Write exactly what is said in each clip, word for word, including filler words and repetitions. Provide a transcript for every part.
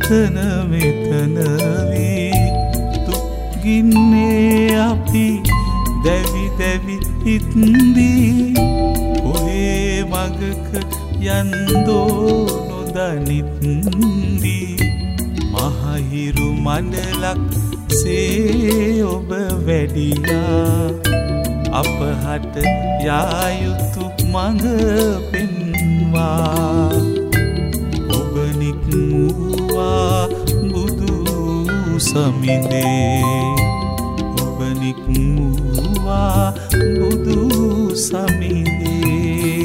එතන මෙතන වී දුක්ගින්නේ අපි දැවි දැවි හිත්දී ඔහේ මගක යන්දෝ නොදනිත්දී මහහිරු මඩලක් සේ ඔබ වැඩියා අපහට යායුතු මඟ පෙන්වා ඔබ නික්මුවා බුදු සමිඳේ ඔබ නික්මුවා බුදු සමිඳේ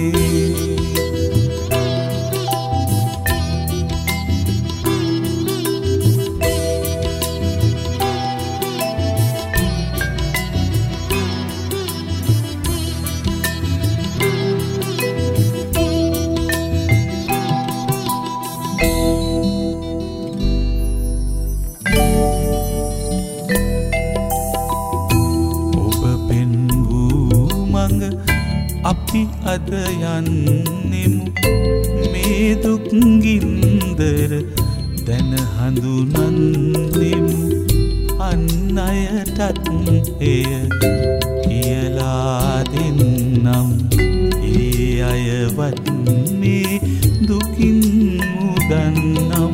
අපි අද යන්නෙමු මේ දුක් ගින්දර දැන හඳුනන්නෙමු අන් අයටත් එය කියලා දෙන්නම් ඒ අයවත් මේ දුකින් මුදන්නම්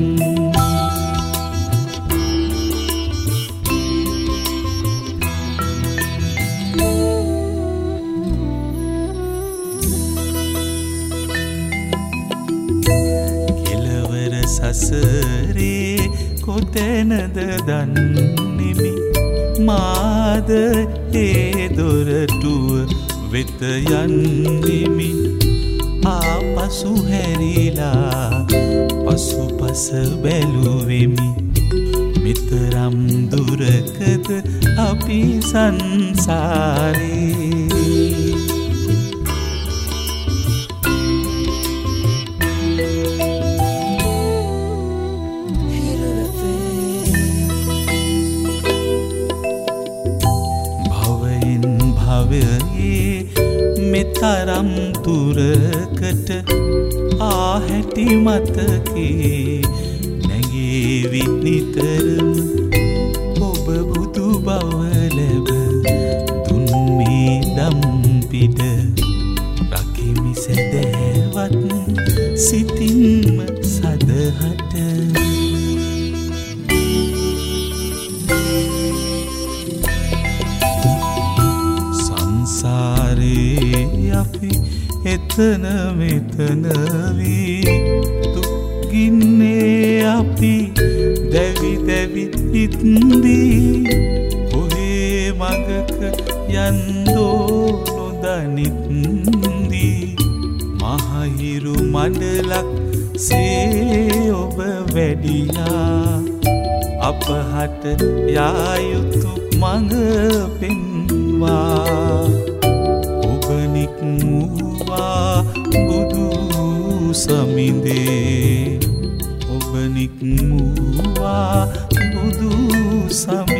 සසරේ කොතැනද දන්නෙමි මාද ඒ දොරටුව වෙත යන්නෙමි ආපසු හැරිලා පසුපස බැලුවෙමි මෙතරම් දුරකද අපි සංසාරේ මෙතරම් දුරකට ආහැටි මතකේ නැගේවි නිතරම ඔබ බුදු බව ලැබ දුන් මේ දම් පිට රකිමි සැදැහැවත් සිතින්ම සදහට අපි එතන මෙතන වී දුක්ගින්නේ අපි දැවි දැවි හිත්දී ඔහේ මගක යන්දෝ නොදනිත්දී මහහිරු මඩලක් සේ ඔබ වැඩියා අපහට යායුතු මඟ පෙන්වා නික්මුවා බුදු සමිඳේ ඔබ නික්මුවා බුදු සමිඳේ